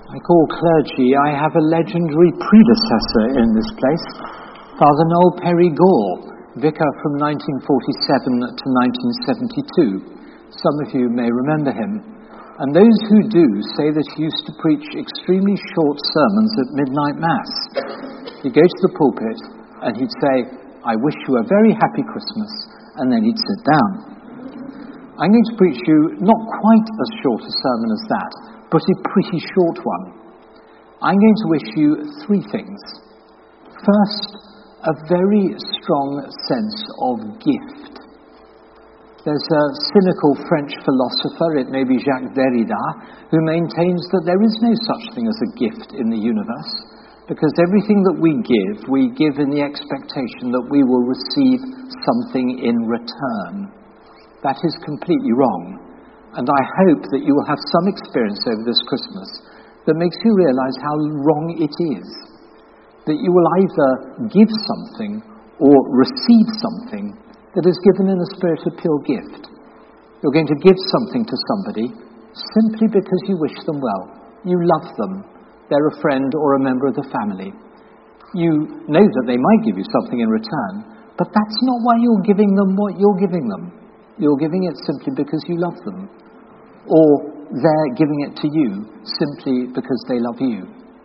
Like all clergy, I have a legendary predecessor in this place, Father Noel Perry Gore, vicar from 1947 to 1972. Some of you may remember him. And those who do say that he used to preach extremely short sermons at midnight mass. He'd go to the pulpit and he'd say, "I wish you a very happy Christmas," and then he'd sit down. I'm going to preach you not quite as short a sermon as that, but a pretty short one. I'm going to wish you three things. First, a very strong sense of gift. There's a cynical French philosopher, it may be Jacques Derrida, who maintains that there is no such thing as a gift in the universe, because everything that we give in the expectation that we will receive something in return. That is completely wrong, and I hope that you will have some experience over this Christmas that makes you realize how wrong it is. That you will either give something or receive something that is given in a spirit of pure gift. You're going to give something to somebody simply because you wish them well. You love them. They're a friend or a member of the family. You know that they might give you something in return, but that's not why you're giving them what you're giving them. You're giving it simply because you love them. Or they're giving it to you simply because they love you.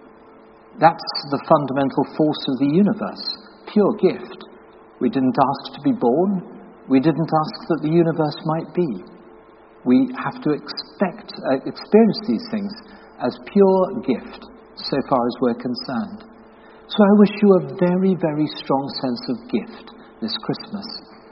That's the fundamental force of the universe. Pure gift. We didn't ask to be born. We didn't ask that the universe might be. We have to experience these things as pure gift, so far as we're concerned. So I wish you a very, very strong sense of gift this Christmas.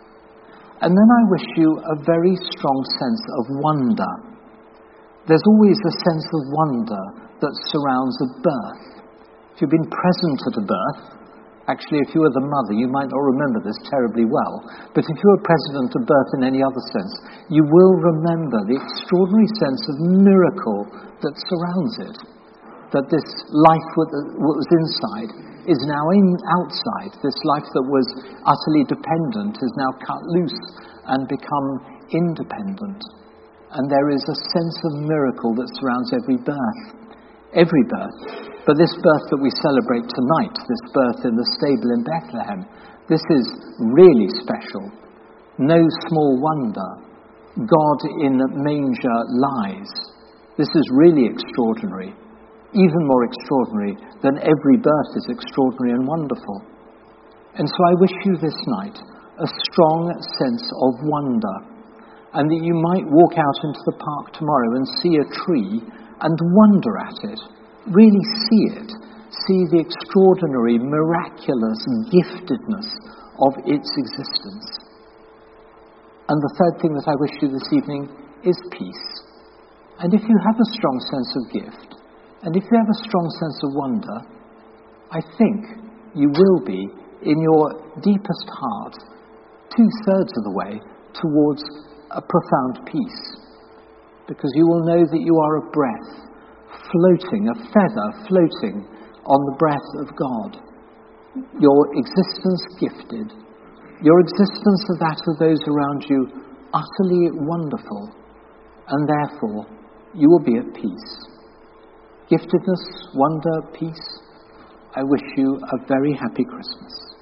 And then I wish you a very strong sense of wonder. There's always a sense of wonder that surrounds a birth. If you've been present at a birth, actually if you were the mother, you might not remember this terribly well, but if you were present at a birth in any other sense, you will remember the extraordinary sense of miracle that surrounds it. That this life that was inside is now outside. This life that was utterly dependent is now cut loose and become independent. And there is a sense of miracle that surrounds every birth. Every birth. But this birth that we celebrate tonight, this birth in the stable in Bethlehem, this is really special. No small wonder. God in manger lies. This is really extraordinary. Even more extraordinary than every birth is extraordinary and wonderful. And so I wish you this night a strong sense of wonder, and that you might walk out into the park tomorrow and see a tree and wonder at it, really see it, see the extraordinary, miraculous giftedness of its existence. And the third thing that I wish you this evening is peace. And if you have a strong sense of gift, and if you have a strong sense of wonder, I think you will be, in your deepest heart, 2/3 of the way towards a profound peace. Because you will know that you are a breath floating, a feather floating on the breath of God. Your existence gifted. Your existence of that of those around you utterly wonderful. And therefore, you will be at peace. Giftedness, wonder, peace. I wish you a very happy Christmas.